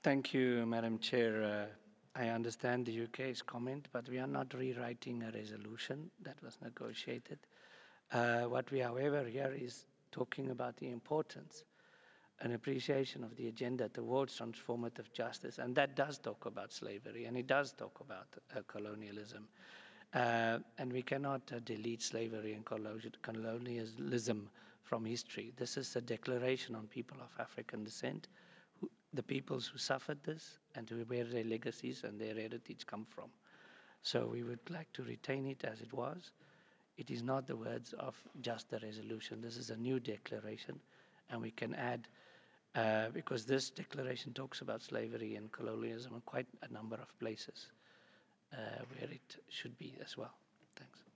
Thank you, Madam Chair. I understand the UK's comment, but we are not rewriting a resolution that was negotiated. What we, however, here is talking about the importance and appreciation of the agenda towards transformative justice, and that does talk about slavery, and it does talk about colonialism. And we cannot delete slavery and colonialism from history. This is a declaration on people of African descent, the peoples who suffered this, and where their legacies and their heritage come from. So we would like to retain it as it was. It is not the words of just a resolution. This is a new declaration, and we can add, because this declaration talks about slavery and colonialism in quite a number of places where it should be as well. Thanks.